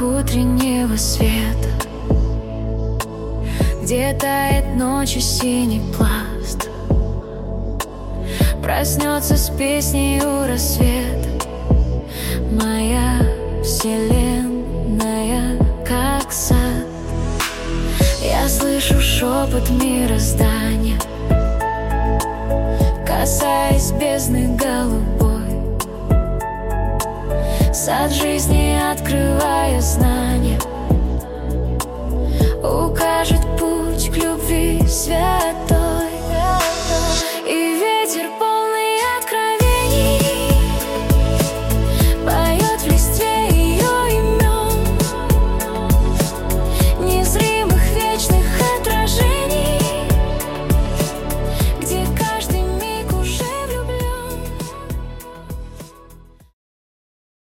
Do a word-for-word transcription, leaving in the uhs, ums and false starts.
утреннего света, где тает ночью синий пласт. Проснется с песней у рассвета моя вселенная, как сад. Я слышу шепот мироздания, касаясь бездны голубой. Сад жизни, открывая знания, укажет путь к любви святой.